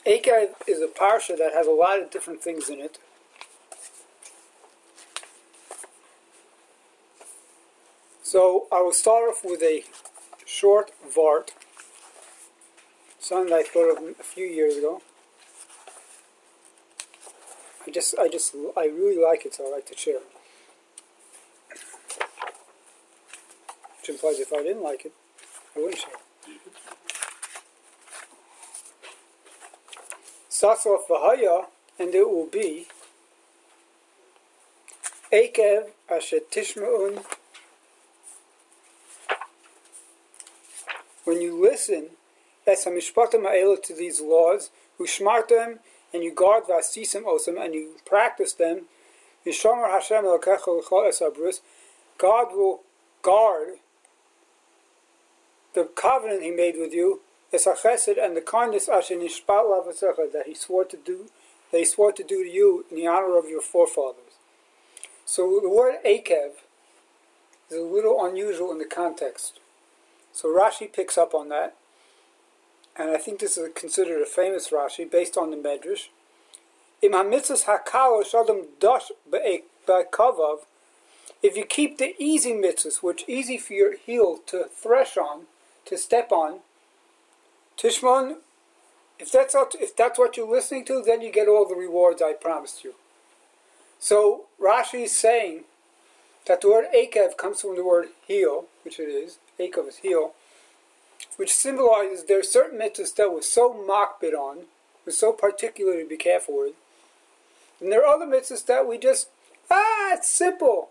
Eikev is a parsha that has a lot of different things in it. So I will start off with a short vart, something that I thought of a few years ago. I really like it, so I like to share it. Which implies if I didn't like it, I wouldn't share it. Starts off v'haya, and it will be Eikev asher tishma'un. When you listen, es hamishpatim ha'ela, to these laws, ushmartem, and you guard v'asisim osam, and you practice them, yishomer Hashem elokecha l'chol es habrus, God will guard the covenant He made with you, es hachesed, and the kindness asher nishpat lavasecha, that He swore to do to you in the honor of your forefathers. So the word Eikev is a little unusual in the context. So Rashi picks up on that, and I think this is considered a famous Rashi based on the Medrash. Im hamitzvos hakalo shadam dash be'kavav. If you keep the easy mitzvahs, which easy for your heel to thresh on, to step on, tishmon, if that's what you're listening to, then you get all the rewards I promised you. So Rashi is saying that the word Eikev comes from the word heel, which it is. Eikev is heel, which symbolizes there are certain mitzvahs that we're so makbid on, we're so particular to be careful with, and there are other mitzvahs that we just, it's simple.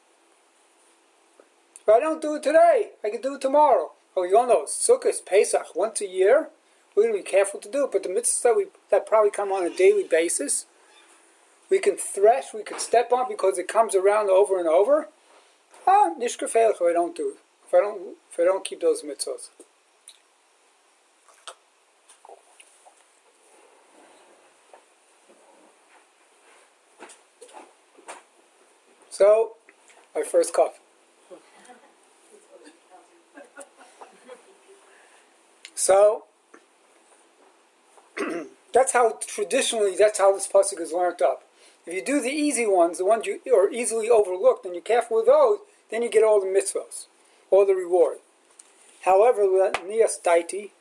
If I don't do it today, I can do it tomorrow. Oh, you all know, Sukkot, Pesach, once a year, we're going to be careful to do it, but the mitzvahs that probably come on a daily basis, we can thresh, we can step on because it comes around over and over. Nishkafeilach if I don't do it. If I don't keep those mitzvahs. So, my first cup. So, that's how this pasuk is learned up. If you do the easy ones, the ones you are easily overlooked, and you're careful with those, then you get all the mitzvahs, all the reward. However, nias daiti,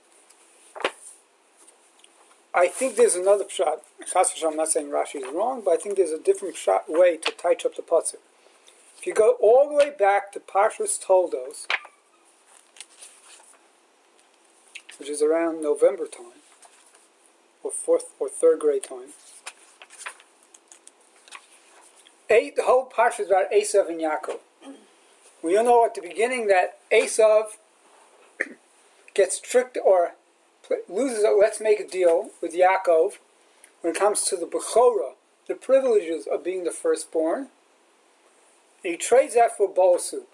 I think there's another pshat. I'm not saying Rashi is wrong, but I think there's a different way to touch up the pasuk. If you go all the way back to Parshas Toldos, which is around November time, or fourth or third grade time, the whole parsha is about Esav and Yaakov. We all know at the beginning that Esav gets tricked or loses a let's make a deal with Yaakov when it comes to the Bechorah, the privileges of being the firstborn. And he trades that for a bowl of soup.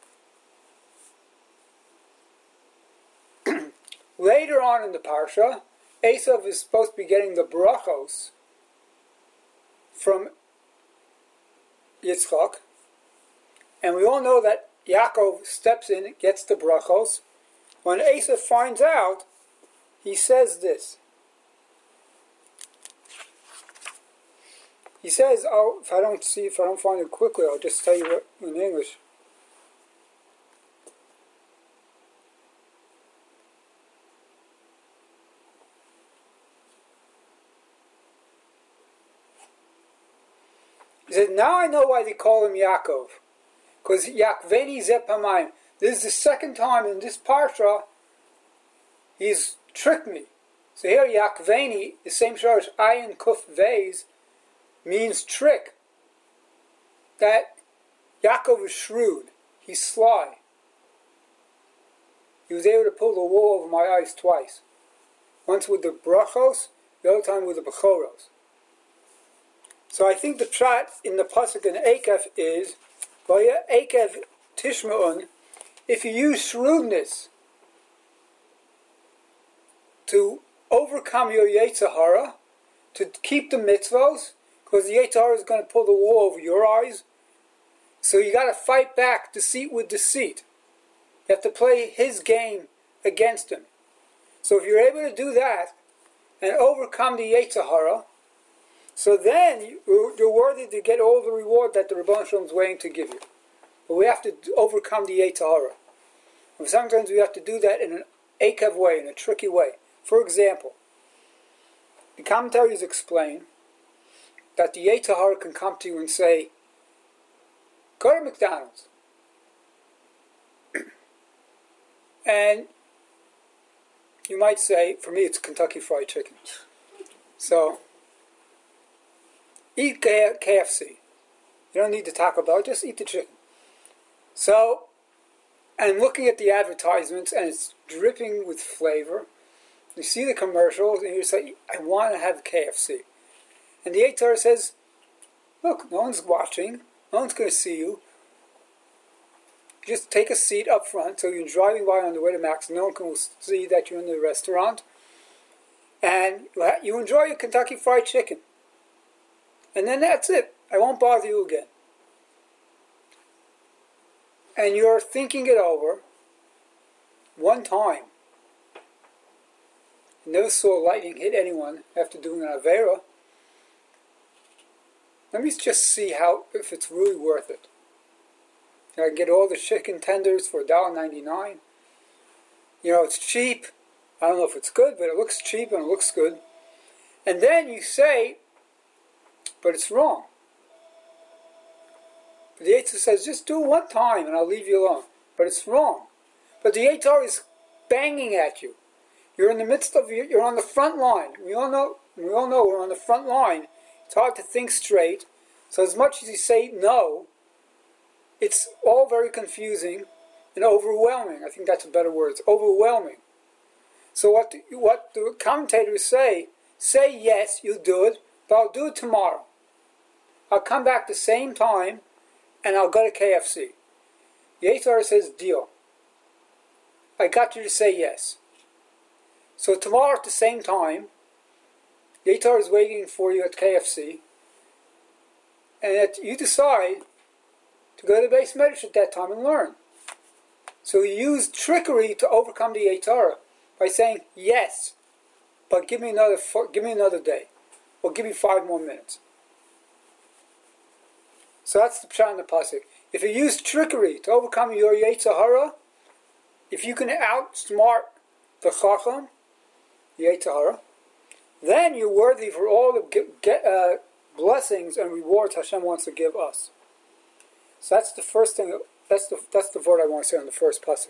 Later on in the parsha, Esav is supposed to be getting the brachos from Yitzchak, and we all know that Yaakov steps in, gets the brachos. When Esav finds out, he says this. He says, if I don't find it quickly, I'll just tell you what in English. He said, now I know why they call him Yaakov. Because Yakveni Zepamayim. This is the second time in this parsha he's tricked me. So here Yakveni, the same shorish Ayin Kuf Vez, means trick. That Yaakov is shrewd. He's sly. He was able to pull the wool over my eyes twice. Once with the brachos, the other time with the bechoros. So I think the pshat in the pasuk in Eikev is, Vaya Eikev Tishma'un, if you use shrewdness to overcome your Yetzer Hara, to keep the mitzvos, because the Yetzer Hara is going to pull the wool over your eyes, so you got to fight back deceit with deceit. You have to play his game against him. So if you're able to do that, and overcome the Yetzer Hara, so then you're worthy to get all the reward that the Rebbeinu Shalom is waiting to give you. But we have to overcome the Yetzer Hara. And sometimes we have to do that in an Ekev way, in a tricky way. For example, the commentaries explain that the Yetzer Hara can come to you and say, go to McDonald's. And you might say, for me it's Kentucky Fried Chicken. So, eat KFC. You don't need the Taco Bell, just eat the chicken. So, and looking at the advertisements, and it's dripping with flavor, you see the commercials, and you say, I want to have KFC. And the Yetzer Hara says, look, no one's watching, no one's going to see you. Just take a seat up front, so you're driving by on the way to Max, no one can see that you're in the restaurant, and you enjoy your Kentucky Fried Chicken. And then that's it. I won't bother you again. And you're thinking it over one time. You never saw lightning hit anyone after doing an Avera. Let me just see if it's really worth it. I can get all the chicken tenders for $1.99. It's cheap. I don't know if it's good, but it looks cheap and it looks good. And then you say, but it's wrong. But the Yetzer Hara says, just do it one time and I'll leave you alone. But it's wrong. But the Yetzer Hara is banging at you. You're in the midst of, you're on the front line. We all know we're on the front line. It's hard to think straight. So as much as you say no, it's all very confusing and overwhelming. I think that's a better word. It's overwhelming. So what the commentators say yes, you'll do it, but I'll do it tomorrow. I'll come back the same time and I'll go to KFC. The Yetzer Hara says, deal. I got you to say yes. So tomorrow at the same time, the Yetzer Hara is waiting for you at KFC, and that you decide to go to the Beis Medrash at that time and learn. So you use trickery to overcome the Yetzer Hara by saying yes, but give me another day, or give me 5 more minutes. So that's the pshat in the pasuk. If you use trickery to overcome your Yetzer Hara, if you can outsmart the Chacham, the Yetzer Hara, then you're worthy for all the blessings and rewards Hashem wants to give us. So that's the first thing. That's the word I want to say on the first pasuk.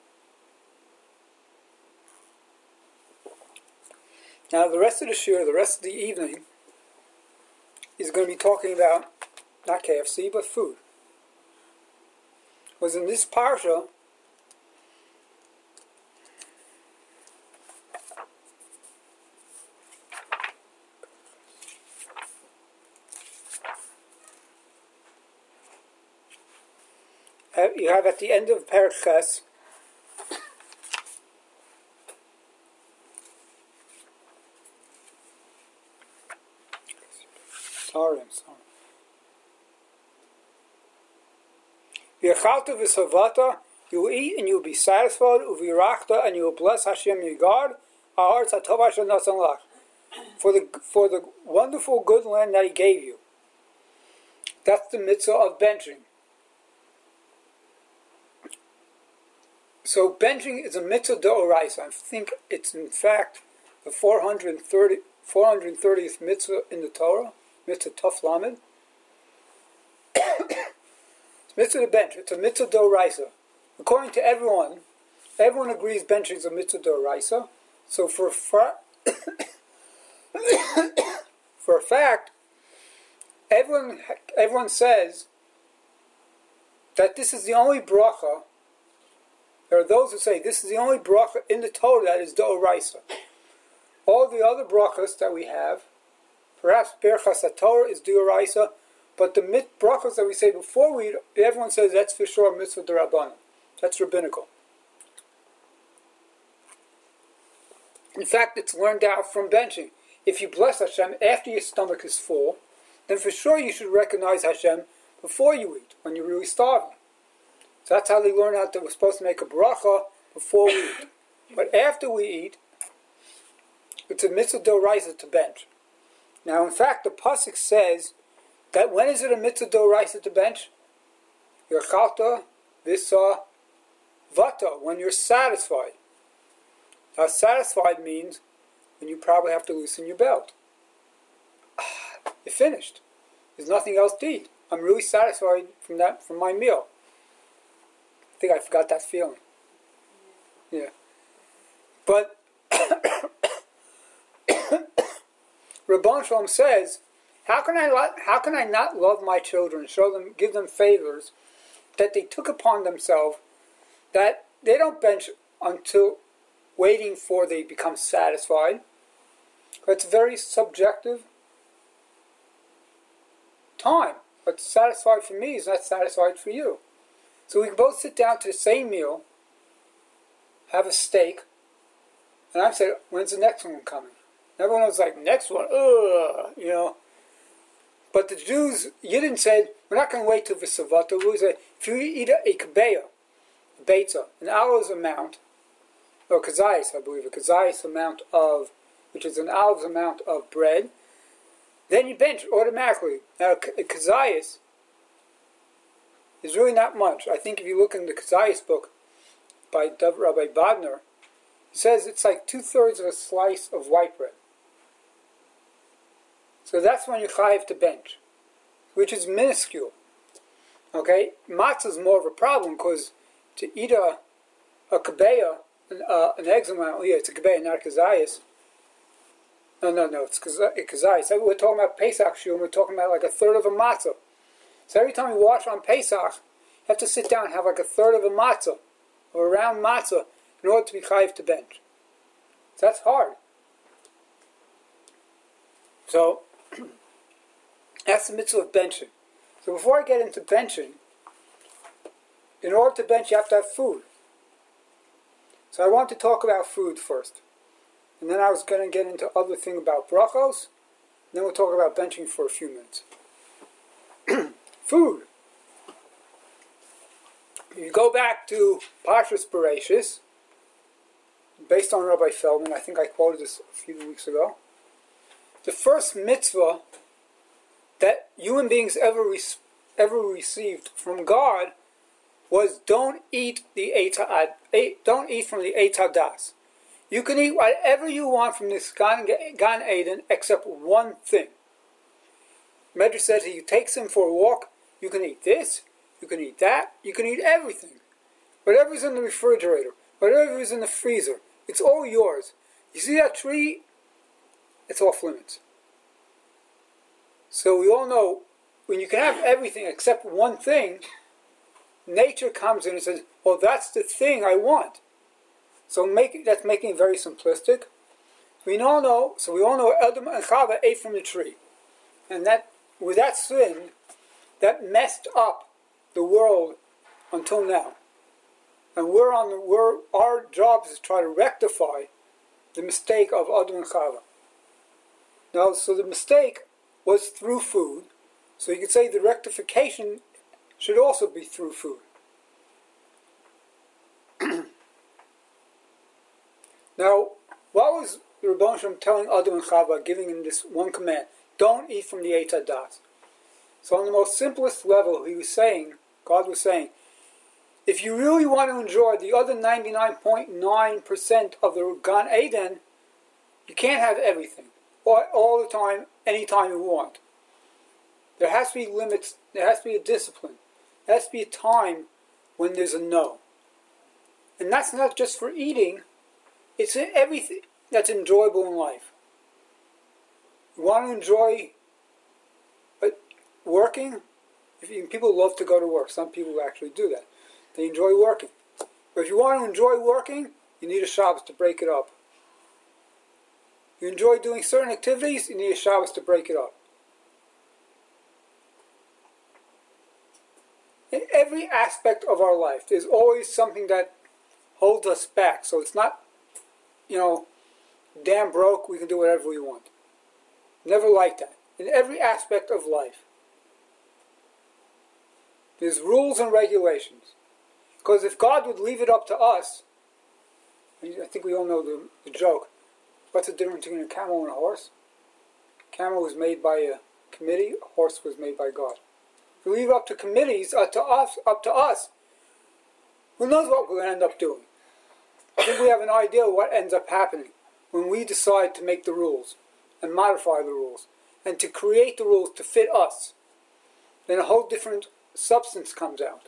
Now the rest of the shir, the rest of the evening, is going to be talking about not KFC but food. Was in this parsha, you have at the end of Perek Ches, I'm sorry. V'yachalta v'savata, you will eat and you will be satisfied, u'v'yirachta, and you will bless Hashem your God, ha'aretz hatov asher nasan lach, for the wonderful good land that He gave you. That's the mitzvah of benching. So benching is a mitzvah d'oraisa. I think it's in fact the 430th mitzvah in the Torah, mitzvah Tov Lamed. It's mitzvah to bench. It's a mitzvah d'oraisa. According to everyone agrees benching is a mitzvah d'oraisa. So for a fact, everyone says that this is the only bracha. There are those who say this is the only bracha in the Torah that is d'oraisa. All the other brachas that we have, perhaps Berachas HaTorah is d'oraisa, but the brachas that we say before we eat, everyone says that's for sure mitzvah d'Rabbanan. That's rabbinical. In fact, it's learned out from benching. If you bless Hashem after your stomach is full, then for sure you should recognize Hashem before you eat, when you're really starving. So that's how they learn out that we're supposed to make a bracha before we eat. But after we eat, it's a mitzvah d'oraisa to bench. Now, in fact, the pasuk says that when is it a mitzvah d'oraisa to bench? Yerchalta v'sa vata, when you're satisfied. Now, satisfied means when you probably have to loosen your belt. You're finished. There's nothing else to eat. I'm really satisfied from my meal. I think I forgot that feeling. Yeah. But Rabban Shalom says, how can I not love my children, give them favors that they took upon themselves, that they don't bench until waiting for they become satisfied. It's very subjective time. What's satisfied for me is not satisfied for you. So we can both sit down to the same meal, have a steak, and I'm saying, when's the next one coming? And everyone was like, next one, you know. But the Jews, Yidden said, we're not going to wait till the Savata. We said, if you eat a kabeya, a beitza, an hour's amount, or kazayis, I believe, a kazayis amount of, which is an hour's amount of bread, then you bench automatically. Now, a kazayis is really not much. I think if you look in the kazayis book by Rabbi Bodner, it says it's like 2/3 of a slice of white bread. So that's when you chayiv to bench, which is minuscule. Okay, matzah is more of a problem because to eat a kabeya, an eggs amount, yeah, it's a kabeya, not a kazayis. No, it's kazayis. We're talking about Pesach Shul, we're talking about like 1/3 of a matzah. So every time you wash on Pesach, you have to sit down and have like 1/3 of a matzah, or a round matzah, in order to be chayiv to bench. So that's hard. So, that's the mitzvah of benching. So before I get into benching, in order to bench you have to have food. So I want to talk about food first. And then I was going to get into other thing about brachos. And then we'll talk about benching for a few minutes. Food. If you go back to Parshas Bereshis, based on Rabbi Feldman, I think I quoted this a few weeks ago. The first mitzvah that human beings ever received from God was don't eat from the Eitz Hadas. You can eat whatever you want from this Gan Eden except one thing. Medrash says he takes him for a walk. You can eat this, you can eat that, you can eat everything. Whatever's in the refrigerator, whatever's in the freezer, it's all yours. You see that tree? It's off limits. So we all know when you can have everything except one thing, nature comes in and says, well, that's the thing I want. So that's making it very simplistic. We all know Adam and Chava ate from the tree. And that with that sin, that messed up the world until now. And our job is to try to rectify the mistake of Adam and Chava. Now, so the mistake was through food. So you could say the rectification should also be through food. Now, what was the Rebbeinu Shalom telling Adam and Chava, giving him this one command? Don't eat from the Eitz Hadas. So on the most simplest level, God was saying, if you really want to enjoy the other 99.9% of the Gan Eden, you can't have everything. All the time, anytime you want. There has to be limits, there has to be a discipline. There has to be a time when there's a no. And that's not just for eating, it's in everything that's enjoyable in life. You want to enjoy working? People love to go to work. Some people actually do that. They enjoy working. But if you want to enjoy working, you need a Shabbos to break it up. You enjoy doing certain activities, you need a Shabbos to break it up. In every aspect of our life, there's always something that holds us back. So it's not, damn broke, we can do whatever we want. Never like that. In every aspect of life. There's rules and regulations. Because if God would leave it up to us, I think we all know the joke, What's the difference between a camel and a horse? Camel was made by a committee, a horse was made by God. If we leave it up to committees, up to us, who knows what we're going to end up doing? I think we have an idea of what ends up happening when we decide to make the rules and modify the rules and to create the rules to fit us. Then a whole different substance comes out.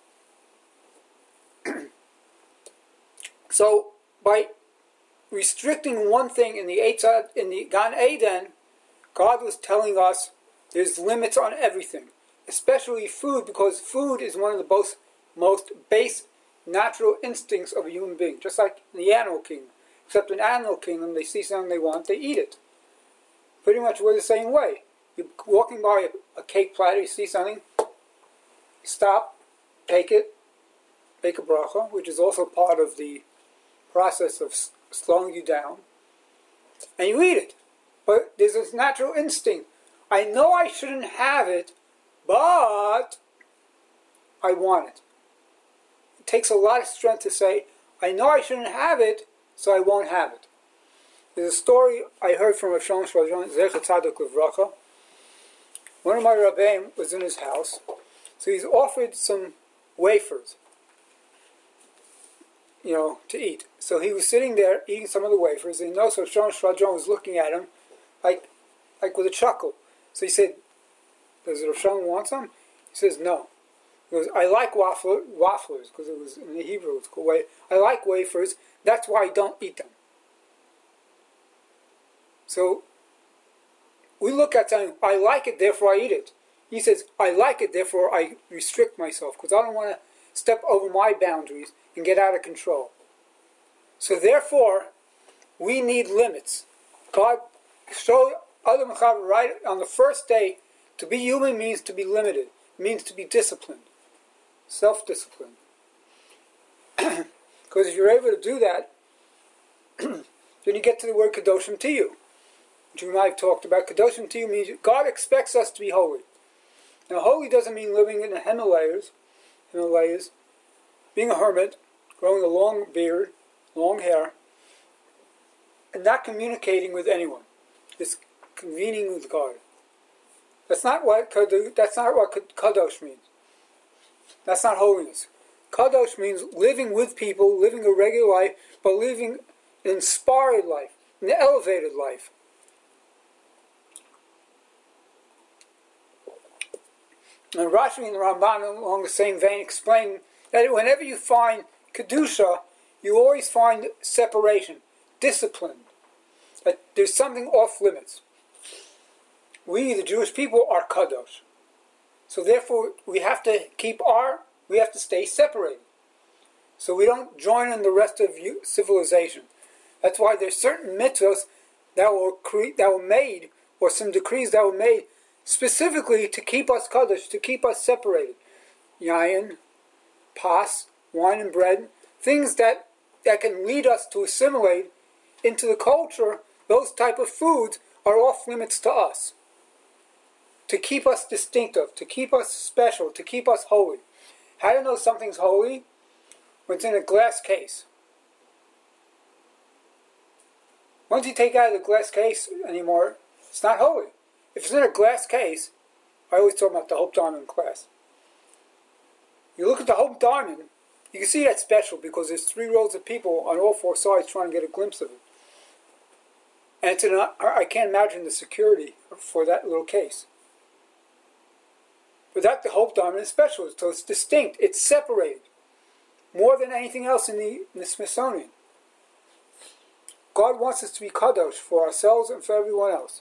So by restricting one thing in the Gan Eden, God was telling us there's limits on everything, especially food, because food is one of the most base natural instincts of a human being, just like in the animal kingdom. Except in the animal kingdom, they see something they want, they eat it. Pretty much we're the same way. You're walking by a cake platter, you see something, stop, take it, make a bracha, which is also part of the process of slowing you down, and you eat it. But there's this natural instinct. I know I shouldn't have it, but I want it. It takes a lot of strength to say, I know I shouldn't have it, so I won't have it. There's a story I heard from Rav Shlomo Shlomo Zecher Tzadok Livracha. One of my rabbeim was in his house, so he's offered some wafers, to eat. So he was sitting there eating some of the wafers, and he noticed Rav Shlomo Shlomo was looking at him like with a chuckle. So he said, does Rav Shlomo want some? He says, no. He goes, I like wafers, because it was in the Hebrew, it's called I like wafers, that's why I don't eat them. So we look at something, I like it, therefore I eat it. He says, I like it, therefore I restrict myself, because I don't want to step over my boundaries and get out of control. So therefore, we need limits. God showed Adam and Chava right on the first day, to be human means to be limited, means to be disciplined, self-disciplined. Because if you're able to do that, then you get to the word Kedoshim Tiyu, which we might have talked about. Kedoshim Tiyu means God expects us to be holy. Now, holy doesn't mean living in the Himalayas, being a hermit, growing a long beard, long hair, and not communicating with anyone. It's convening with God. That's not what kadosh means. That's not holiness. Kadosh means living with people, living a regular life, but living an inspired life, an elevated life. And Rashi and the Ramban, along the same vein, explain that whenever you find Kedusha, you always find separation, discipline. That there's something off limits. We, the Jewish people, are Kadosh. So therefore, we have to stay separated. So we don't join in the rest of civilization. That's why there's certain mitzvahs that were made, or some decrees that were made, specifically to keep us Kadosh, to keep us separated. Yayin, pas, wine and bread, things that can lead us to assimilate into the culture. Those type of foods are off limits to us. To keep us distinctive, to keep us special, to keep us holy. How do you know something's holy? When it's in a glass case. Once you take it out of the glass case anymore, it's not holy. If it's in a glass case, I always talk about the Hope Diamond class. You look at the Hope Diamond, you can see that's special because there's 3 rows of people on all 4 sides trying to get a glimpse of it. And I can't imagine the security for that little case. But the Hope Diamond is special, so it's distinct, it's separated. More than anything else in the Smithsonian. God wants us to be Kadosh for ourselves and for everyone else.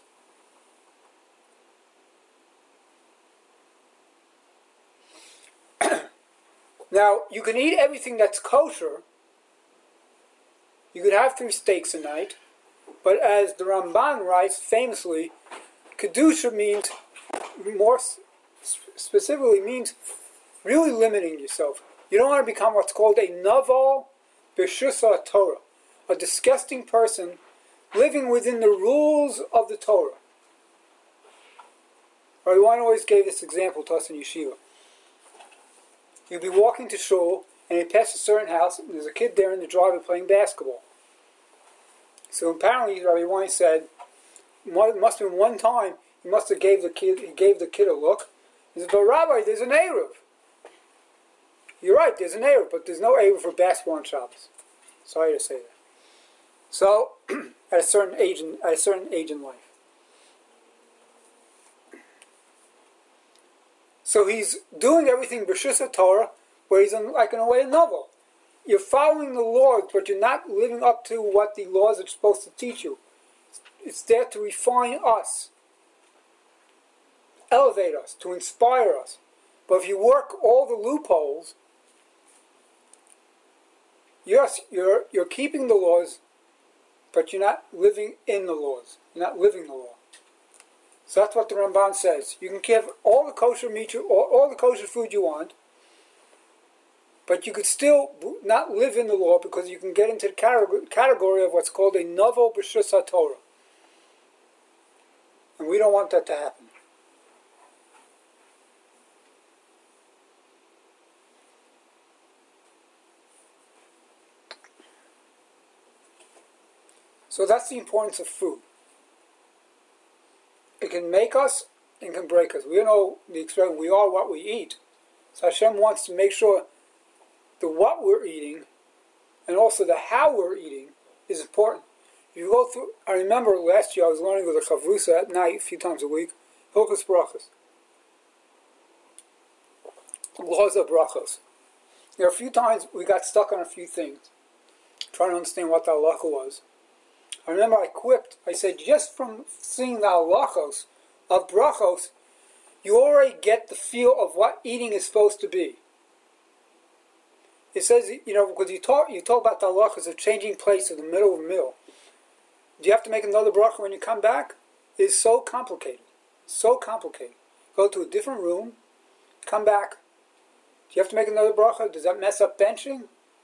Now, you can eat everything that's kosher. You could have 3 steaks a night. But as the Ramban writes famously, Kedusha means, more specifically means really limiting yourself. You don't want to become what's called a naval b'shusa Torah, a disgusting person living within the rules of the Torah. One always gave this example to us in yeshiva. You'd be walking to shul, and you pass a certain house, and there's a kid there in the driveway playing basketball. So apparently, Rabbi Wein said, it must have been one time he must have gave the kid a look. He said, "But Rabbi, there's an Eruv." You're right, there's an Eruv, but there's no Eruv for basketball on Shabbos. Sorry to say that. So, at a certain age in life. So he's doing everything b'shus Torah, where he's in a way a novel. You're following the laws, but you're not living up to what the laws are supposed to teach you. It's there to refine us, elevate us, to inspire us. But if you work all the loopholes, yes, you're keeping the laws, but you're not living in the laws. You're not living the law. So that's what the Ramban says. You can have all the kosher meat, all the kosher food you want, but you could still not live in the law because you can get into the category of what's called a novel b'shus HaTorah. And we don't want that to happen. So that's the importance of food. It can make us and can break us. We know the expression, we are what we eat. So Hashem wants to make sure the what we're eating and also the how we're eating is important. If you go through, I remember last year I was learning with a chavrusa at night a few times a week, Hilchos Brachos. Laws of Brachos. There are a few times we got stuck on a few things, trying to understand what the halacha was. I remember I said, just from seeing the halachos of brachos, you already get the feel of what eating is supposed to be. It says, because you talk about the halachos of changing place in the middle of a meal. Do you have to make another bracha when you come back? It's so complicated. So complicated. Go to a different room, come back. Do you have to make another bracha? Does that mess up benching?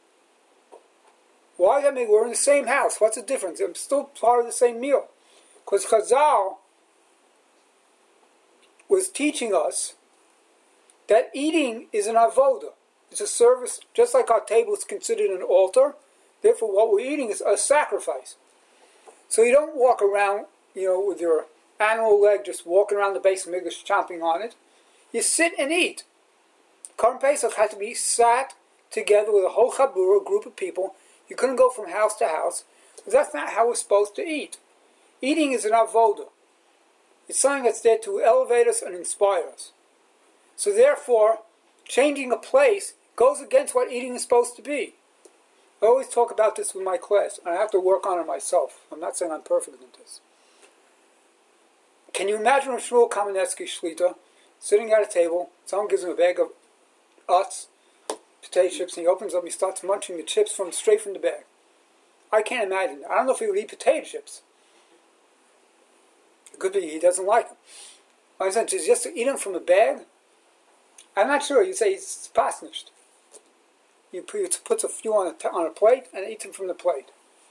Why does that make? We're in the same house. What's the difference? I'm still part of the same meal. Because Chazal was teaching us that eating is an avoda. It's a service, just like our table is considered an altar. Therefore, what we're eating is a sacrifice. So you don't walk around, with your animal leg just walking around the base of Mikdash chomping on it. You sit and eat. Korban Pesach had to be sat together with a whole chabura, a group of people. You couldn't go from house to house, because that's not how we're supposed to eat. Eating is an avoda. It's something that's there to elevate us and inspire us. So therefore, changing a place goes against what eating is supposed to be. I always talk about this with my class, and I have to work on it myself. I'm not saying I'm perfect in this. Can you imagine Shmuel Kamenetsky Shlita sitting at a table, someone gives him a bag of Utz, potato chips, and he opens up and he starts munching the chips straight from the bag. I can't imagine. I don't know if he would eat potato chips. It could be he doesn't like them. I said, just to eat them from a bag? I'm not sure. You say it's pasnished. He puts a few on a plate and eats them from the plate.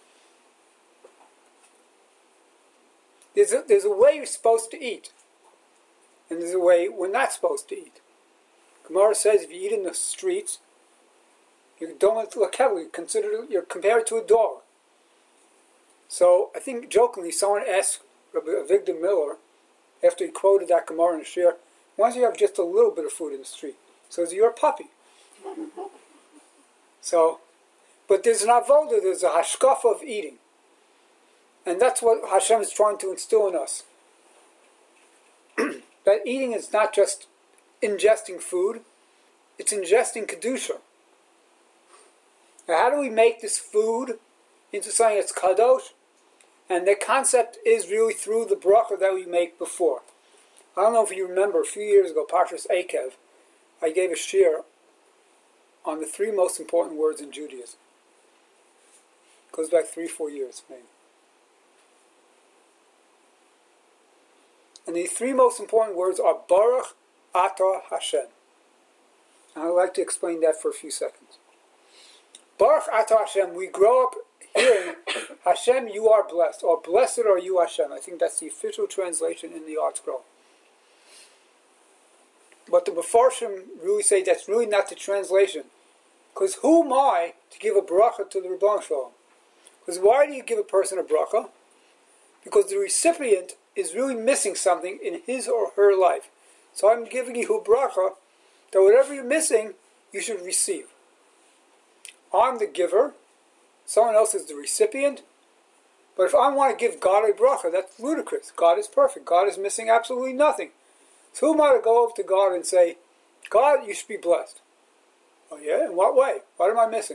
There's a way you're supposed to eat, and there's a way we're not supposed to eat. Gemara says if you eat in the streets, you don't look heavily. You're compared to a dog. So I think jokingly, someone asked Rabbi Avigdor Miller after he quoted that Gemara in the Shir, why don't you have just a little bit of food in the street? So you're a puppy. But there's an avoda, there's a hashkafa of eating. And that's what Hashem is trying to instill in us. That eating is not just ingesting food, it's ingesting Kedusha. Now how do we make this food into something that's kadosh? And the concept is really through the bracha that we make before. I don't know if you remember, a few years ago, Parshas Eikev, I gave a shir on the 3 most important words in Judaism. It goes back 3-4 years, maybe. And the 3 most important words are Baruch Atah Hashem. And I'd like to explain that for a few seconds. Baruch Atah Hashem, we grow up hearing, Hashem, you are blessed, or blessed are you, Hashem. I think that's the official translation in the Art Scroll. But the Mefarshim really say that's really not the translation. Because who am I to give a bracha to the Rebbeinu Shalom? Because why do you give a person a bracha? Because the recipient is really missing something in his or her life. So I'm giving you a bracha that whatever you're missing, you should receive. I'm the giver, someone else is the recipient. But if I want to give God a bracha, that's ludicrous. God is perfect. God is missing absolutely nothing. So who am I to go over to God and say, God, you should be blessed? Oh yeah? In what way? What am I missing?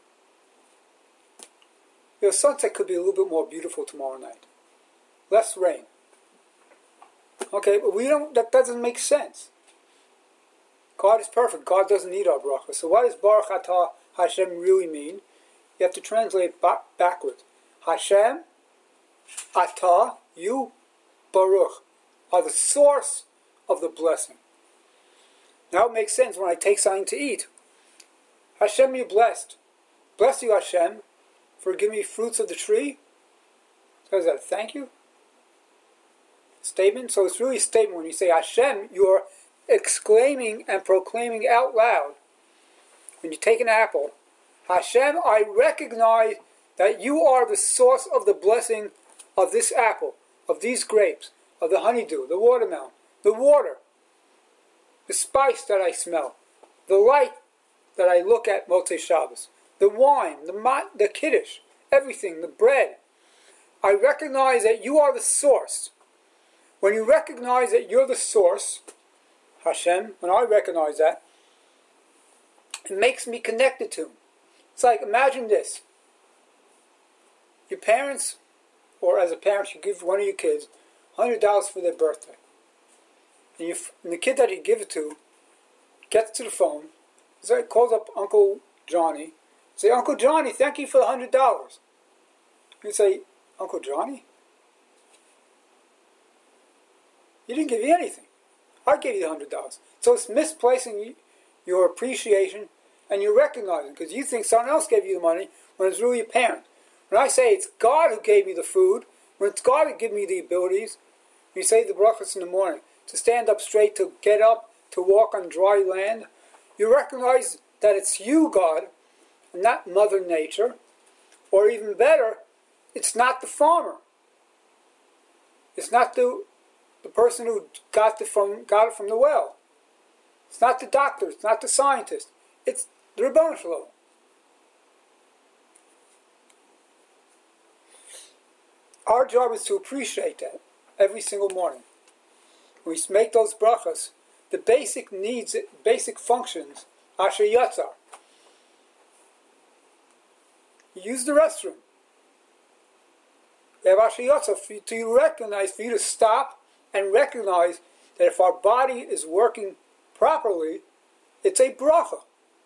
Your sunset could be a little bit more beautiful tomorrow night. Less rain. Okay, but that doesn't make sense. God is perfect. God doesn't need our bracha. So what does Baruch Atah Hashem really mean? You have to translate backwards. Hashem, Atah, you, Baruch, are the source of the blessing. Now it makes sense when I take something to eat. Hashem, you're blessed. Bless you, Hashem, for giving me fruits of the tree. So is that a thank you statement? So it's really a statement when you say Hashem, you're exclaiming and proclaiming out loud. When you take an apple, Hashem, I recognize that you are the source of the blessing of this apple, of these grapes, of the honeydew, the watermelon, the water, the spice that I smell, the light that I look at Motzei Shabbos, the wine, the kiddush, everything, the bread. I recognize that you are the source. When you recognize that you're the source, Hashem, when I recognize that, it makes me connected to Him. It's like, imagine this. Your parents, or as a parent, you give one of your kids $100 for their birthday. And the kid that you give it to gets to the phone, so calls up Uncle Johnny, say, Uncle Johnny, thank you for the $100. You say, Uncle Johnny? You didn't give me anything. I gave you the $100. So it's misplacing your appreciation and your recognizing, because you think someone else gave you the money when it's really your parent. When I say it's God who gave me the food, when it's God who gave me the abilities, you say the brachas in the morning, to stand up straight, to get up, to walk on dry land, you recognize that it's you, God, and not Mother Nature, or even better, it's not the farmer. It's not the person who got it from the well. It's not the doctor. It's not the scientist. It's the Ribono Shel Olam. Our job is to appreciate that every single morning. When we make those brachas, the basic needs, basic functions, Asher Yatzar. You use the restroom. You have Asher Yatzar for you to stop and recognize that if our body is working properly, it's a bracha.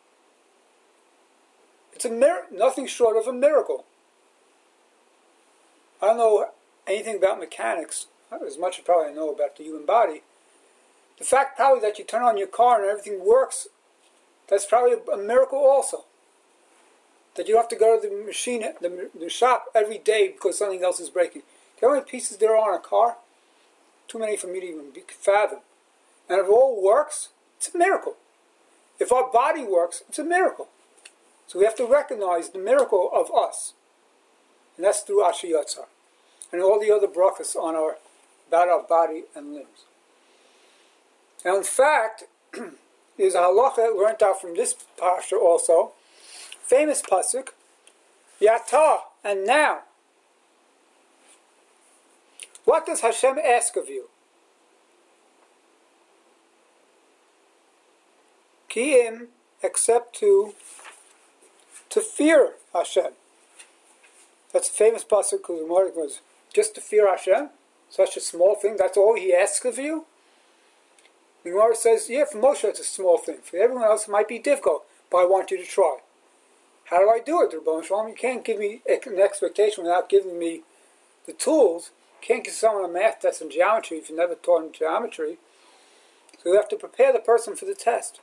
It's nothing short of a miracle. I don't know anything about mechanics, not as much as probably I know about the human body. The fact probably that you turn on your car and everything works, that's probably a miracle also. That you don't have to go to the machine, the shop every day because something else is breaking. You know how many pieces there are on a car? Too many for me to even fathom. And if it all works, it's a miracle. If our body works, it's a miracle. So we have to recognize the miracle of us. And that's through Asher Yatzar. And all the other brachas about our body and limbs. Now in fact, there's a halacha learned out from this parsha also. Famous pasuk, Yatah, and now. What does Hashem ask of you? Ki'im, except to fear Hashem. That's a famous pasuk because the Gemara was just to fear Hashem, such a small thing. That's all He asks of you. The Gemara says, yeah, for Moshe it's a small thing. For everyone else it might be difficult, but I want you to try. How do I do it, Ribono Shel Olam? You can't give me an expectation without giving me the tools. You can't give someone a math test in geometry if you never taught him geometry. So you have to prepare the person for the test.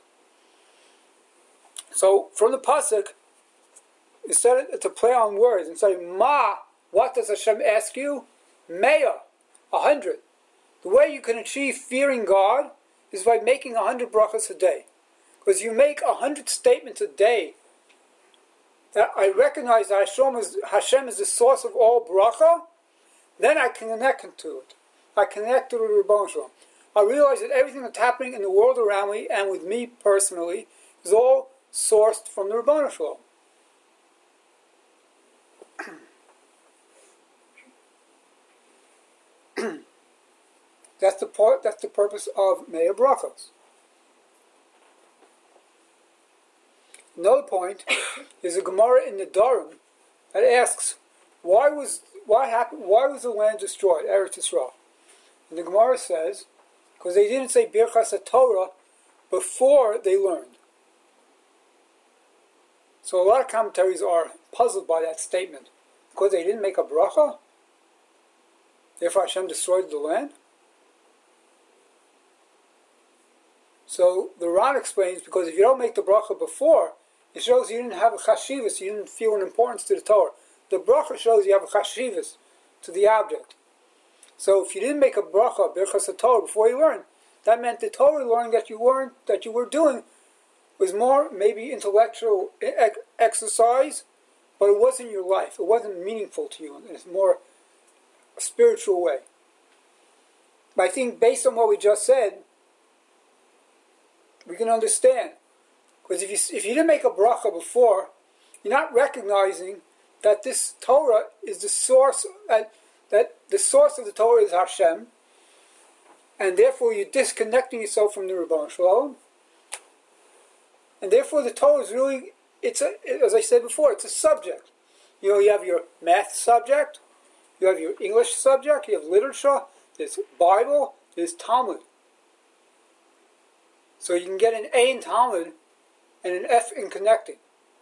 So from the pasuk, instead it's a play on words. Instead of Ma, what does Hashem ask you? Mea, 100. The way you can achieve fearing God is by making 100 brachas a day. Because you make 100 statements a day that I recognize that Hashem is the source of all bracha, then I can connect to it. I connect to the Rebbeinu Shalom. I realize that everything that's happening in the world around me and with me personally is all sourced from the Rebbeinu Shalom. That's the purpose of Meir Brachos. Another point is a Gemara in the Nedarim that asks, why was the land destroyed, Eretz Yisrael? And the Gemara says, because they didn't say Birchas HaTorah before they learned. So a lot of commentaries are puzzled by that statement. Because they didn't make a bracha, therefore Hashem destroyed the land? So the Ran explains, because if you don't make the bracha before, it shows you didn't have a chashivas, you didn't feel an importance to the Torah. The bracha shows you have a chashivas to the object. So if you didn't make a bracha, Birchas HaTorah, before you learned, that meant the Torah learning that you were doing was more maybe intellectual exercise, but it wasn't your life. It wasn't meaningful to you. It's more a spiritual way. But I think based on what we just said, we can understand. Because if you didn't make a bracha before, you're not recognizing that this Torah is the source, that the source of the Torah is Hashem, and therefore you're disconnecting yourself from the Rebbeinu Shalom. And therefore the Torah is really, as I said before, it's a subject. You have your math subject, you have your English subject, you have literature, there's Bible, there's Talmud. So you can get an A in Talmud and an F in connecting.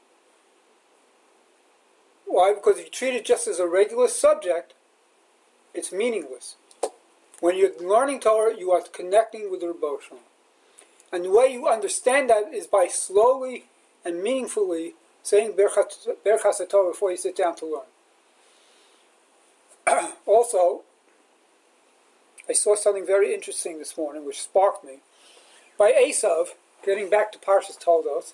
Why? Because if you treat it just as a regular subject, it's meaningless. When you're learning Torah, you are connecting with the Rebbeinu Shalom. And the way you understand that is by slowly and meaningfully saying Birchas HaTorah before you sit down to learn. Also, I saw something very interesting this morning which sparked me. By Esav, getting back to Parshas Toldos,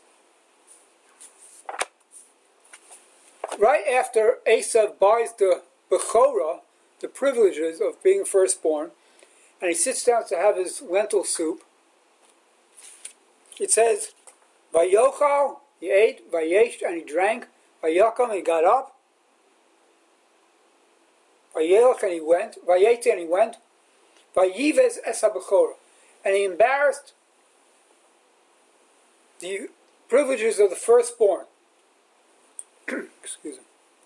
right after Esav buys the Bechorah, the privileges of being firstborn, and he sits down to have his lentil soup, it says, Vayochal, he ate, Vayesh, and he drank, Vayakam, he got up, Vayelach, and he went, Vayete, and he went, Vayivez es ha-Bechorah, and he embarrassed the privileges of the firstborn. Excuse me.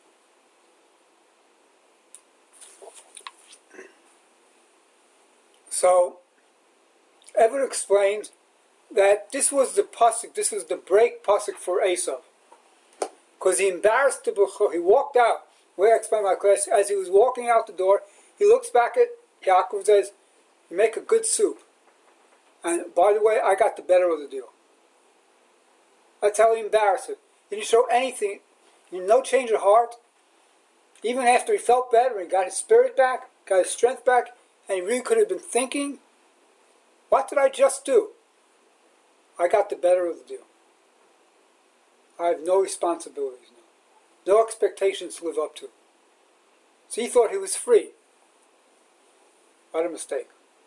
So, Evan explains that this was the pasuk, this was the break pasuk for Esav. Because he embarrassed the Bechorah. He walked out. Where I explained my class, as he was walking out the door, he looks back at Yaakov and says, "You make a good soup. And by the way, I got the better of the deal." That's how he embarrassed him. He didn't show anything. No change of heart. Even after he felt better and got his spirit back, got his strength back, and he really could have been thinking, what did I just do? I got the better of the deal. I have no responsibilities now. No expectations to live up to. So he thought he was free. What a mistake.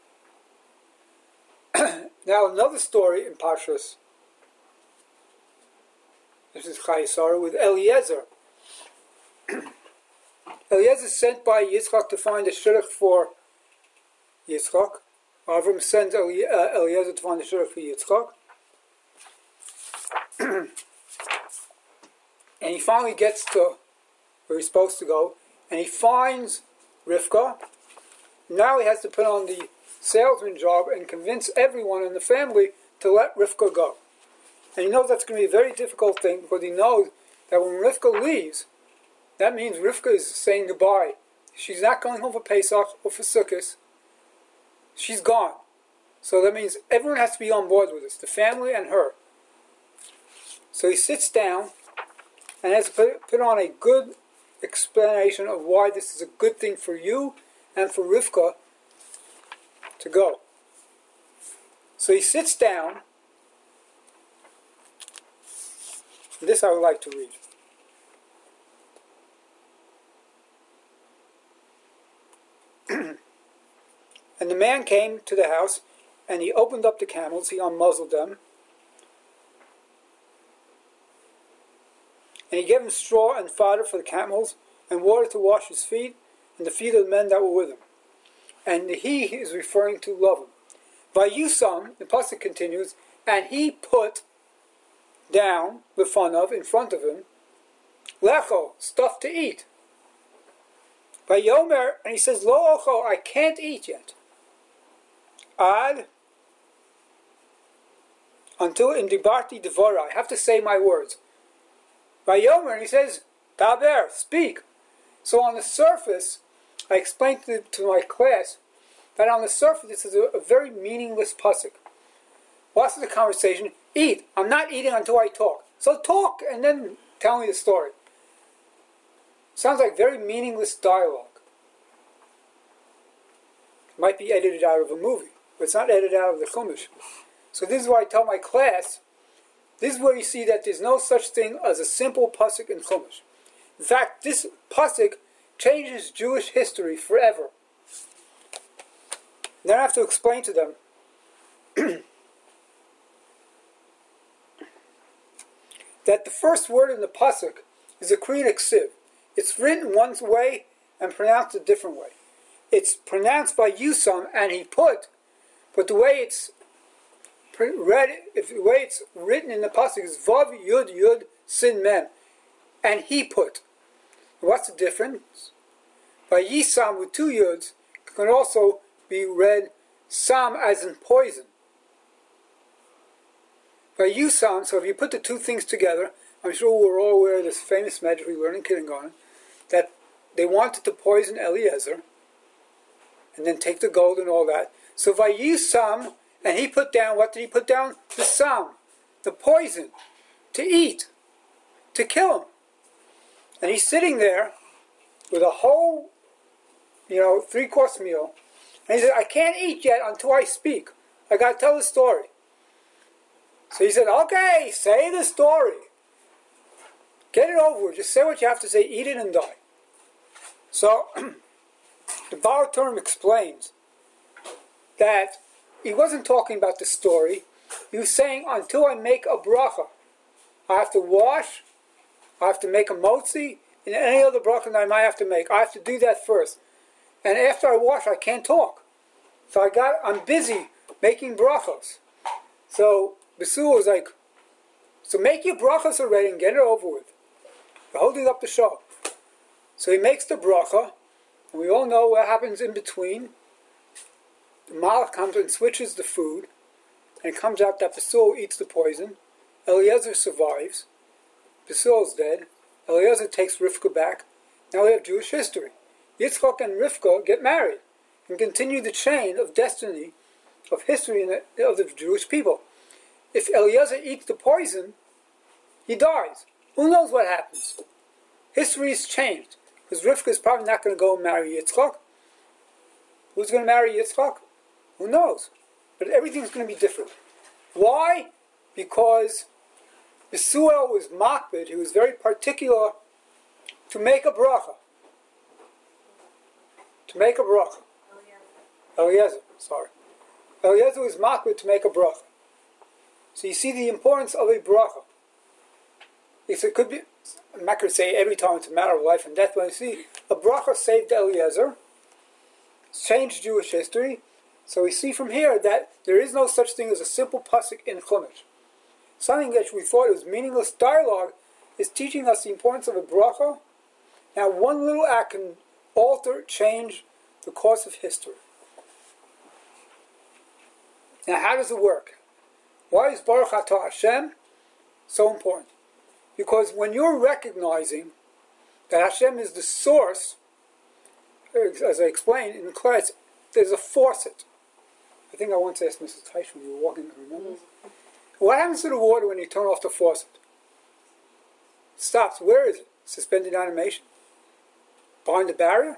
Now another story in Parshas, this is Chayei Sarah, with Eliezer. Eliezer is sent by Yitzchak to find a shidduch for Yitzchak. Avram sends Eliezer to find a shidduch for Yitzchak. And he finally gets to where he's supposed to go, and he finds Rivka. Now he has to put on the salesman job and convince everyone in the family to let Rivka go. And he knows that's going to be a very difficult thing, because he knows that when Rivka leaves, that means Rivka is saying goodbye. She's not going home for Pesach or for Sukkot. She's gone. So that means everyone has to be on board with this, the family and her. So he sits down and has to put on a good explanation of why this is a good thing for you and for Rivka to go. So he sits down. This I would like to read. And the man came to the house, and he opened up the camels, he unmuzzled them, and he gave him straw and fodder for the camels, and water to wash his feet, and the feet of the men that were with him. And he is referring to Lavan. Vayusam, the pasuk continues, and he put down, b'fanav, in front of him, lecho, stuff to eat. Vayomer, and he says, lo ocho, I can't eat yet. Ad, until in dibarti devora, I have to say my words. Vayomer, and he says, daber, speak. So on the surface, I explained to my class that on the surface this is a very meaningless pasuk. What's the conversation? Eat. I'm not eating until I talk. So talk and then tell me the story. Sounds like very meaningless dialogue. It might be edited out of a movie, but it's not edited out of the Chumash. So this is why I tell my class, this is where you see that there's no such thing as a simple pasuk in Chumash. In fact, this pasuk changes Jewish history forever. Then I have to explain to them that the first word in the pasuk is a Kriyic Siv. It's written one way and pronounced a different way. It's pronounced by Yusam and he put, but the way it's read, the way it's written in the pasuk is Vav Yud Yud Sin Mem, and he put. What's the difference? By Yisam with two yuds can also be read Sam as in poison. By Yusam, so if you put the two things together, I'm sure we're all aware of this famous magic we learned in kindergarten, that they wanted to poison Eliezer, and then take the gold and all that. So Vayisam, and he put down, what did he put down? The Sam, the poison, to eat, to kill him. And he's sitting there with a whole, 3-course meal, and he said, I can't eat yet until I speak. I got to tell the story. So he said, okay, say the story. Get it over with. Just say what you have to say, eat it and die. So, the Baal Turim explains that he wasn't talking about the story. He was saying, until I make a bracha, I have to wash, I have to make a motzi, and any other bracha that I might have to make. I have to do that first. And after I wash, I can't talk. So I'm busy making brachos. So Basul was like, so make your brachos already and get it over with. You're holding up the show. So he makes the bracha, and we all know what happens in between. The Malach comes and switches the food, and it comes out that Basul eats the poison. Eliezer survives. Basul's dead. Eliezer takes Rivka back. Now we have Jewish history. Yitzchak and Rivka get married and continue the chain of destiny, of history of the Jewish people. If Eliezer eats the poison, he dies. Who knows what happens? History has changed. Because Rivka is probably not going to go and marry Yitzchak. Who's going to marry Yitzchak? Who knows? But everything's going to be different. Why? Because Besuel was makbid. He was very particular to make a bracha. To make a bracha. Eliezer, sorry. Eliezer was makbid to make a bracha. So you see the importance of a bracha. It could be, I'm not going to say every time it's a matter of life and death, but you see, a bracha saved Eliezer, changed Jewish history. So we see from here that there is no such thing as a simple pasuk in Chumash. Something that we thought was meaningless dialogue is teaching us the importance of a bracha. Now one little act can alter, change the course of history. Now how does it work? Why is Baruch Atah Hashem so important? Because when you're recognizing that Hashem is the source, as I explained in the class, there's a faucet. I think I once asked Mrs. Teichman when we were walking, remember? Mm-hmm. What happens to the water when you turn off the faucet? It stops. Where is it? Suspended animation? Behind the barrier?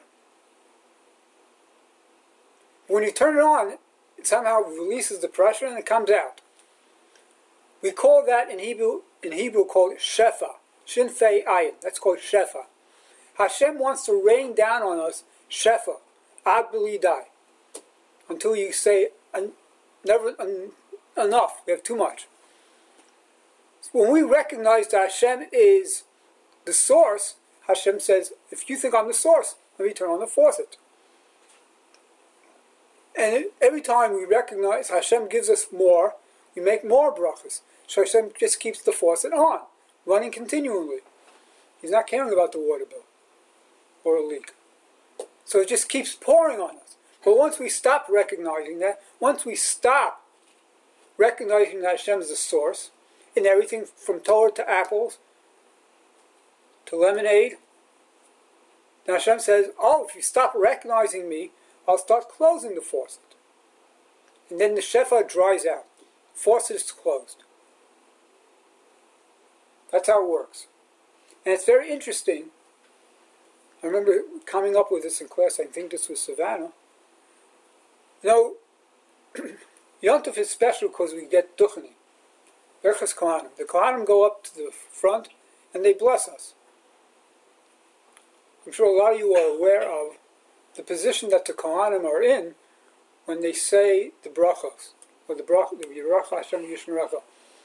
When you turn it on, it somehow releases the pressure and it comes out. We call that in Hebrew called shefa. Shin Fei Ayin. That's called shefa. Hashem wants to rain down on us shefa, ad b'li die, until you say enough. We have too much. When we recognize that Hashem is the source, Hashem says, if you think I'm the source, let me turn on the faucet. And every time we recognize Hashem gives us more, we make more brachas. So Hashem just keeps the faucet on, running continually. He's not caring about the water bill or a leak. So it just keeps pouring on us. But once we stop recognizing that, once we stop recognizing that Hashem is the source, in everything from Torah to apples to lemonade, now Hashem says, oh, if you stop recognizing me, I'll start closing the faucet. And then the shefa dries out. The faucet is closed. That's how it works. And it's very interesting. I remember coming up with this in class. I think this was Savannah. You know, Yom Tov is special because we get duchening. Berchas Kohanim. The Kohanim go up to the front and they bless us. I'm sure a lot of you are aware of the position that the Kohanim are in when they say the brachos, or the Yerach Hashem Yishmerecha.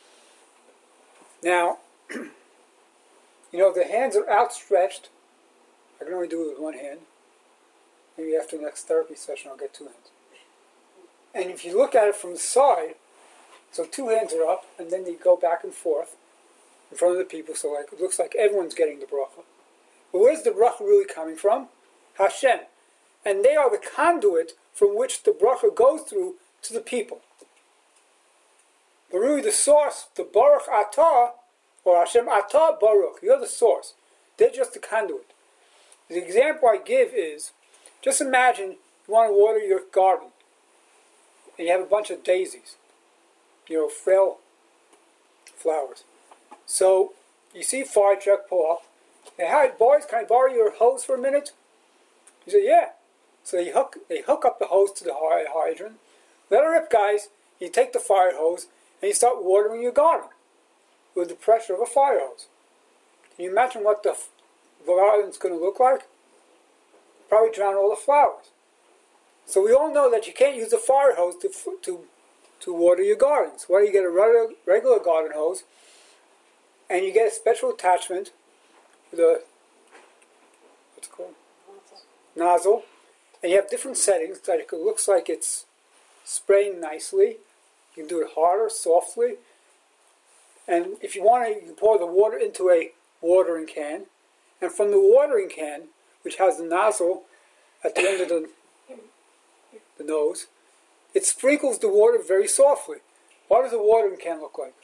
Now, you know, the hands are outstretched. I can only do it with one hand. Maybe after the next therapy session I'll get two hands. And if you look at it from the side, so two hands are up, and then they go back and forth in front of the people, so like it looks like everyone's getting the bracha. But where's the bracha really coming from? Hashem. And they are the conduit from which the bracha goes through to the people. But really the source, the Baruch Atah, or Hashem Atah Baruch, you're the source. They're just the conduit. The example I give is, just imagine you want to water your garden, and you have a bunch of daisies, frail flowers. So you see a fire truck pull up. Hey, hi boys, can I borrow your hose for a minute? You say, yeah. So they hook up the hose to the hydrant. Let it rip, guys. You take the fire hose and you start watering your garden with the pressure of a fire hose. Can you imagine what the garden's going to look like? Probably drown all the flowers. So we all know that you can't use a fire hose to water your gardens. Well, you get a regular garden hose, and you get a special attachment with a, what's it called? Nozzle. And you have different settings that it looks like it's spraying nicely. You can do it harder, softly. And if you want to, you can pour the water into a watering can. And from the watering can, which has the nozzle at the end of the nose, it sprinkles the water very softly. What does a watering can look like?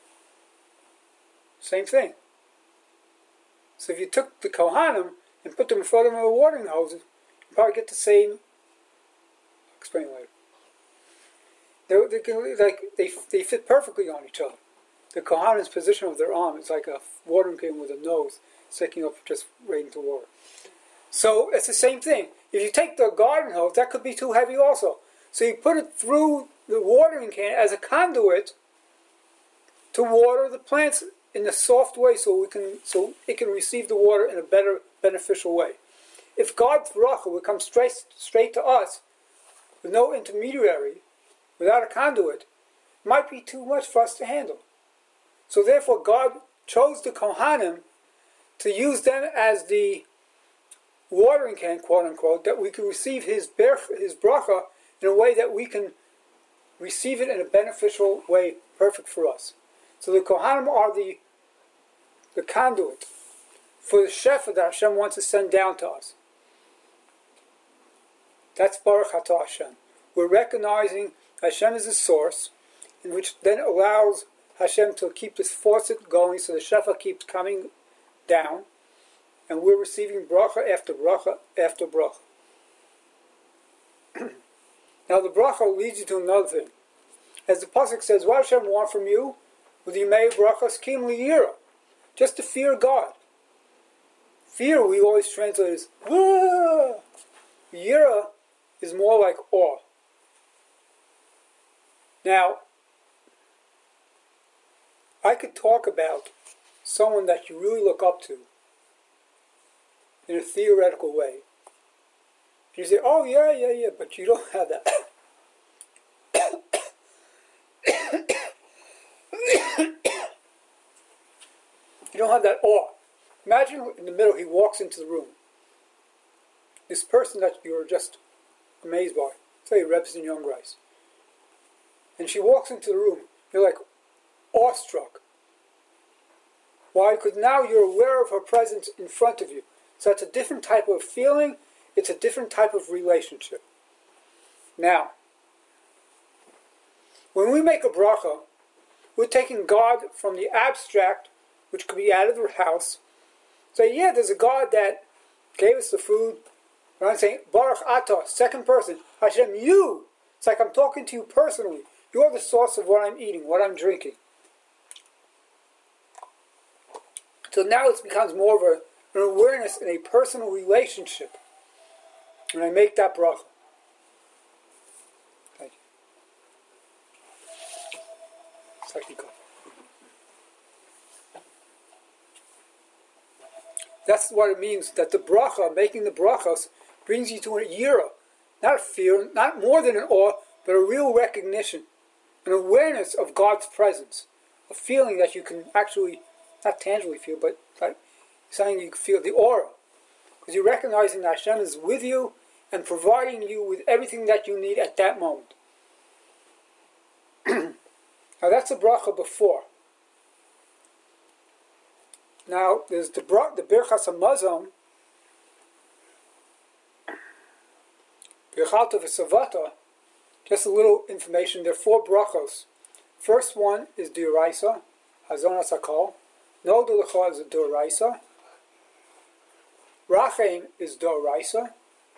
Same thing. So if you took the Kohanim and put them in front of a watering hose, you probably get the same. I'll explain later. They fit perfectly on each other. The Kohanim's position of their arm is like a watering can with a nose sticking up just waiting to water. So it's the same thing. If you take the garden hose, that could be too heavy also. So you put it through the watering can as a conduit to water the plants in a soft way, so it can receive the water in a better, beneficial way. If God's bracha would come straight to us with no intermediary, without a conduit, it might be too much for us to handle. So therefore, God chose the Kohanim to use them as the watering can, quote unquote, that we can receive his bracha in a way that we can receive it in a beneficial way, perfect for us. So the Kohanim are the conduit for the shefa that Hashem wants to send down to us. That's Baruch Atah Hashem. We're recognizing Hashem is the source, in which then allows Hashem to keep this faucet going, so the shefa keeps coming down, and we're receiving bracha after bracha after bracha. Now the bracha leads you to another thing. As the pasuk says, what Hashem want from you? With Yimei brachas kim liyira, just to fear God. Fear we always translate as Wah! Yira is more like awe. Now, I could talk about someone that you really look up to in a theoretical way. If You say, oh yeah, but you don't have that. You don't have that awe. Imagine in the middle he walks into the room. This person that you were just amazed by, say Rebbetzin Youngreis. And she walks into the room, you're like awestruck. Why? Because now you're aware of her presence in front of you. So it's a different type of feeling, it's a different type of relationship. Now, when we make a bracha, we're taking God from the abstract, which could be out of the house. Say, yeah, there's a God that gave us the food. And I'm saying, Baruch Atah, second person, Hashem, you. It's like I'm talking to you personally. You're the source of what I'm eating, what I'm drinking. So now it becomes more of an awareness in a personal relationship when I make that bracha. Thank you. Technical. That's what it means, that the bracha, making the brachas, brings you to an yira. Not a fear, not more than an awe, but a real recognition, an awareness of God's presence, a feeling that you can actually, not tangibly feel, but like something you can feel, the aura. Because you're recognizing that Hashem is with you and providing you with everything that you need at that moment. Now that's the bracha before. Now there's the Birchas HaMazon, Birchalta V'Savata. Just a little information. There are 4 brachos. First one is D'Oraisa, Hazonas HaKol. Noldu L'cha is a D'Oraisa. Rachem is D'Oraisa.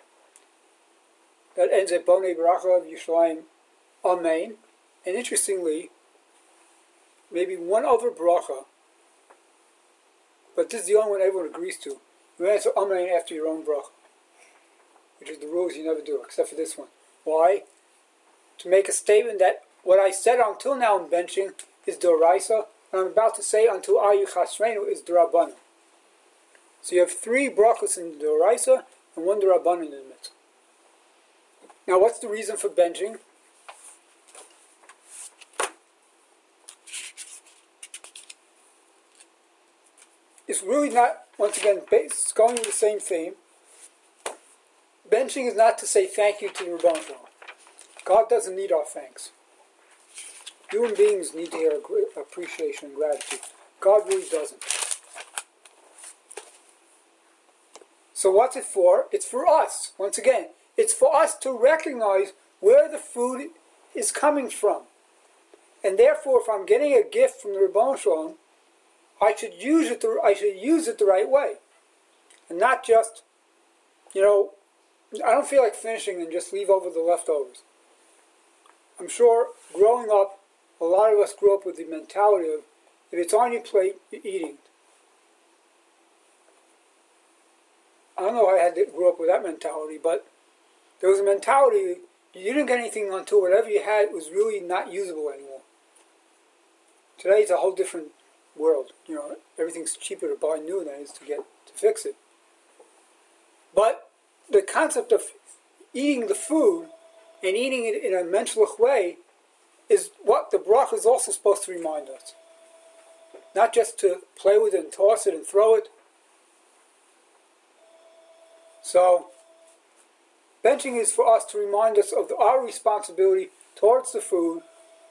That ends at Bonei Bracha of Yishalayim. Amen. And interestingly, maybe one other bracha, but this is the only one everyone agrees to. You answer Amen after your own bracha, which is the rules you never do, except for this one. Why? To make a statement that what I said until now in benching is D'Oraisa, and I'm about to say until Ayu Chasreinu is D'Rabbanan. So you have 3 brachos in D'Oraisa and 1 D'Rabbanan in the midst. Now what's the reason for benching? It's really not, once again, it's going with the same theme. Benching is not to say thank you to the Rebbeinu Shalom. God doesn't need our thanks. Human beings need to hear appreciation and gratitude. God really doesn't. So what's it for? It's for us. Once again, it's for us to recognize where the food is coming from. And therefore, if I'm getting a gift from the Rebbeinu Shalom, I should use it the right way. And not just, I don't feel like finishing and just leave over the leftovers. I'm sure growing up, a lot of us grew up with the mentality of, if it's on your plate, you're eating it. I don't know how I had to grow up with that mentality, but there was a mentality, you didn't get anything until whatever you had was really not usable anymore. Today it's a whole different world. Everything's cheaper to buy new than it is to fix it. But the concept of eating the food and eating it in a menschlich way is what the bracha is also supposed to remind us. Not just to play with it and toss it and throw it. So, benching is for us to remind us of our responsibility towards the food,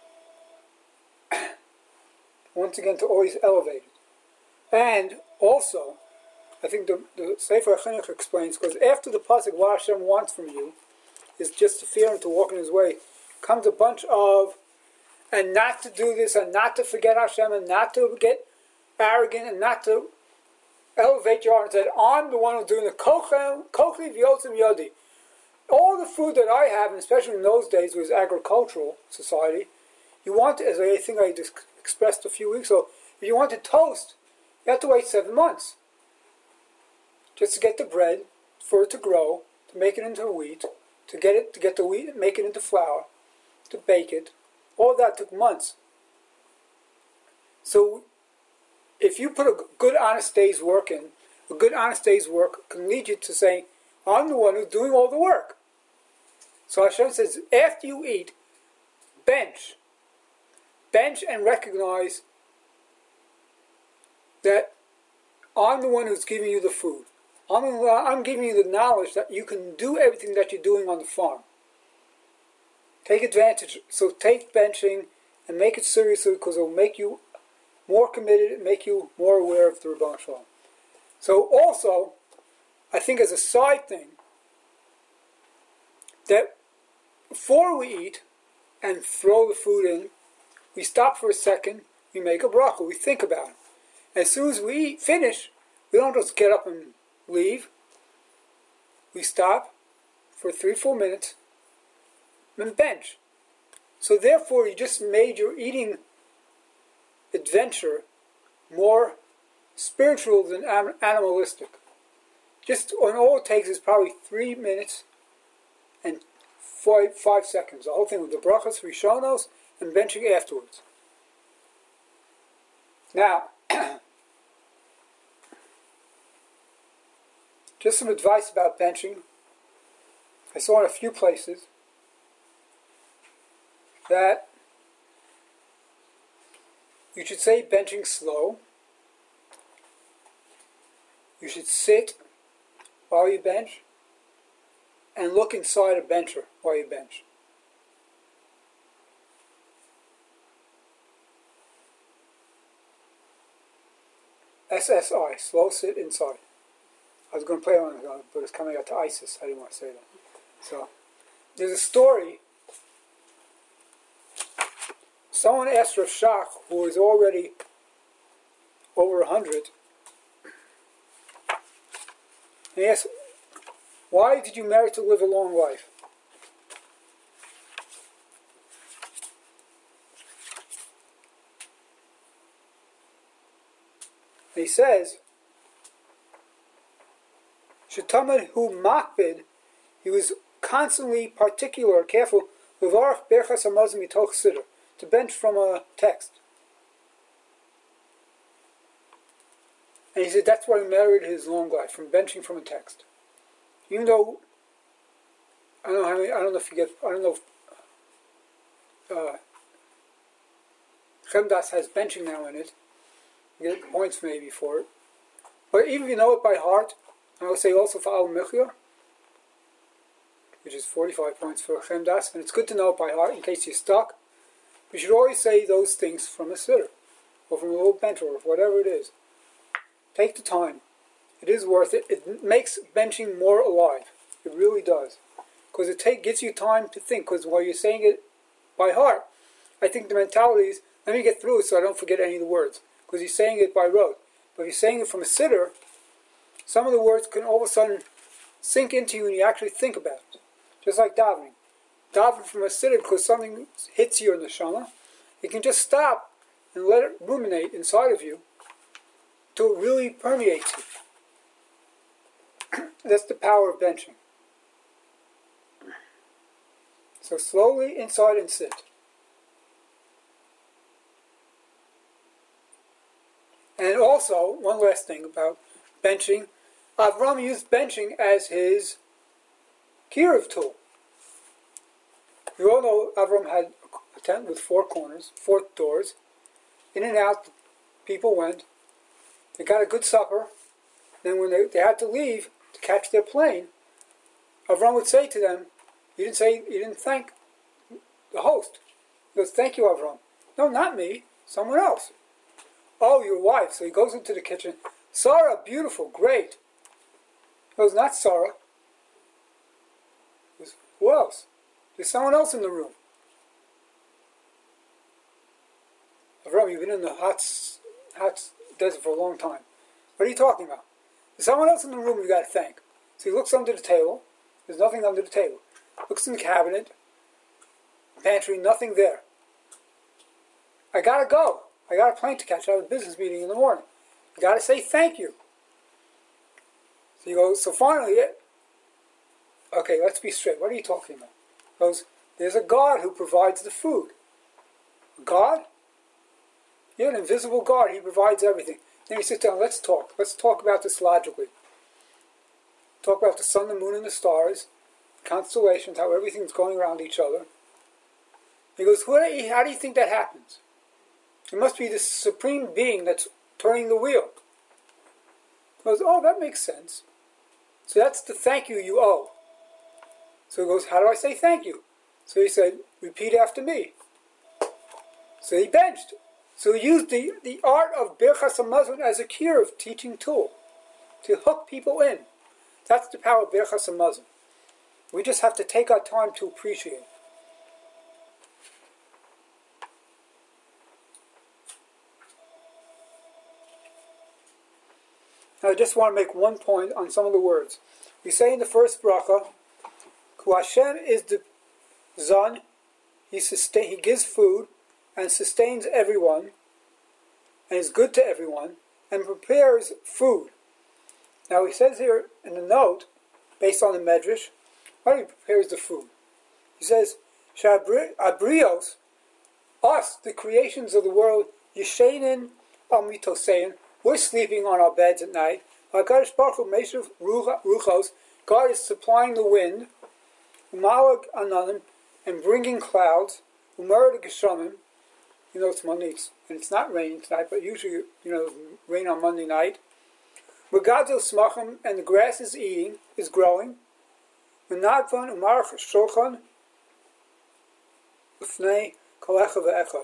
once again to always elevate it. And also, I think the Sefer HaChinuch explains, because after the pasuk, what Hashem wants from you is just to fear Him, to walk in His way, comes a bunch of, and not to do this, and not to forget Hashem, and not to get arrogant, and not to elevate your heart and say, I'm the one who's doing the kochli v'yotzim yodi. All the food that I have, and especially in those days, was agricultural society. You want to, as I think I just expressed a few weeks ago, if you want to toast, you have to wait 7 months. Just to get the bread, for it to grow, to make it into wheat, to get the wheat, make it into flour, to bake it. All that took months. So, if you put a good honest day's work in, a good honest day's work can lead you to say, I'm the one who's doing all the work. So Hashem says, after you eat, bench. Bench and recognize that I'm the one who's giving you the food. I'm giving you the knowledge that you can do everything that you're doing on the farm. Take advantage. So take benching and make it seriously, because it will make you more committed and make you more aware of the Ribono Shel Olam. So also, I think as a side thing, that before we eat and throw the food in, we stop for a second, we make a bracha, we think about it. As soon as we finish, we don't just get up and leave. We stop for 3-4 minutes and bench. So therefore, you just made your eating adventure more spiritual than animalistic. Just, and all it takes is probably 3 minutes and 5 seconds. The whole thing with the brachas, rishonos, and benching afterwards. Now, just some advice about benching. I saw in a few places that you should say benching slow. You should sit while you bench and look inside a bencher while you bench. SSI, slow sit inside. I was going to play on it, but it's coming out to ISIS. I didn't want to say that. So, there's a story. Someone asked Rav Shach, who is already over 100, and he asked, why did you marry to live a long life? And he says, Shetaman hu makbid, he was constantly particular, careful, levarach berchas hamazon mitoch siddur, to bench from a text. And he said that's why he married his long life, from benching from a text. Even though, I don't know if Chemdas has benching now in it. You get points maybe for it. But even if you know it by heart, I would say also for Al Mechir, which is 45 points for Chemdas, and it's good to know it by heart in case you're stuck. We should always say those things from a siddur, or from a little bench, or whatever it is. Take the time. It is worth it. It makes benching more alive. It really does. Because it gives you time to think, because while you're saying it by heart, I think the mentality is, let me get through it so I don't forget any of the words. Because you're saying it by rote. But if you're saying it from a siddur, some of the words can all of a sudden sink into you and you actually think about it. Just like davening. Daven from a siddur because something hits you in the neshama. You can just stop and let it ruminate inside of you till it really permeates you. That's the power of benching. So slowly inside and sit. And also, one last thing about benching. Avram used benching as his kiruv tool. You all know Avram had a tent with 4 corners, 4 doors. In and out, people went. They got a good supper. Then when they had to leave to catch their plane, Avram would say to them, you didn't thank the host. He goes, thank you, Avram. No, not me, someone else. Oh, your wife. So he goes into the kitchen. Sarah, beautiful, great. He goes, not Sarah. He goes, who else? There's someone else in the room. Avram, you've been in the hot desert for a long time. What are you talking about? There's someone else in the room you got to thank. So he looks under the table. There's nothing under the table. Looks in the cabinet, pantry, nothing there. I gotta go. I got a plane to catch. I have a business meeting in the morning. You got to say thank you. So he goes, so finally, okay, let's be straight. What are you talking about? He goes, there's a God who provides the food. God? You're an invisible God. He provides everything. Then he sits down, let's talk. Let's talk about this logically. talk about the sun, the moon, and the stars, constellations, how everything's going around each other. He goes, how do you think that happens? It must be this supreme being that's turning the wheel. He goes, oh, that makes sense. So that's the thank you you owe. So he goes, how do I say thank you? So he said, repeat after me. So he benched. So he used the art of Birchas Hamazon as a cure of teaching tool, to hook people in. That's the power of Birchas Hamazon. We just have to take our time to appreciate. Now I just want to make one point on some of the words. We say in the first bracha, Ku Hashem is the Zon, he gives food and sustains everyone, and is good to everyone, and prepares food. Now he says here in the note, based on the Medrash, how he prepares the food. He says, Abrios, us, the creations of the world, Yeshenin Amitosein, we're sleeping on our beds at night. HaKadosh Baruch Hu Meshav Ruchos, God is supplying the wind, Umalag Ananim, and bringing clouds, Umar Geshamim, it's Monday, and it's not raining tonight, but usually, rain on Monday night. Regadzo Smachim, and the grass is growing. Menadvan Umarach Shulchan, Ufnei Kalecha Ve'echad.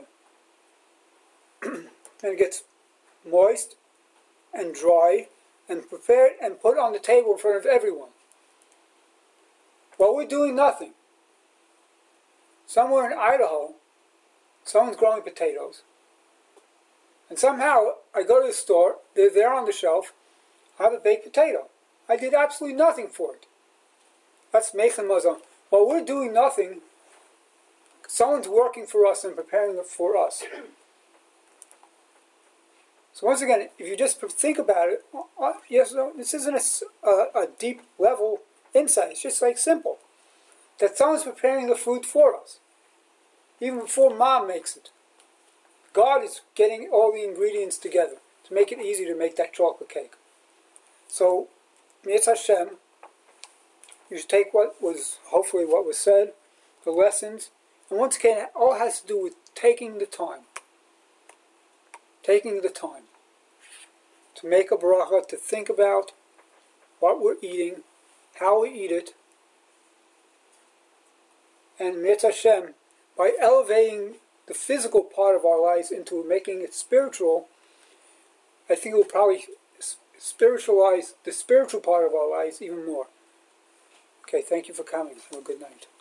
And it gets moist and dry and prepared and put on the table in front of everyone. While we're doing nothing, somewhere in Idaho, someone's growing potatoes. And somehow, I go to the store, they're there on the shelf, I have a baked potato. I did absolutely nothing for it. That's Meichen Mazon. While we're doing nothing, someone's working for us and preparing it for us. So once again, if you just think about it, yes, this isn't a deep level insight. It's just like simple. That someone's preparing the food for us. Even before mom makes it. God is getting all the ingredients together to make it easy to make that chocolate cake. So, Mi'etz Hashem, you should take hopefully what was said, the lessons, and once again, it all has to do with taking the time. Taking the time to make a bracha, to think about what we're eating, how we eat it, and Mi'etz Hashem, by elevating the physical part of our lives into making it spiritual, I think it will probably spiritualize the spiritual part of our lives even more. Okay, thank you for coming. Have a good night.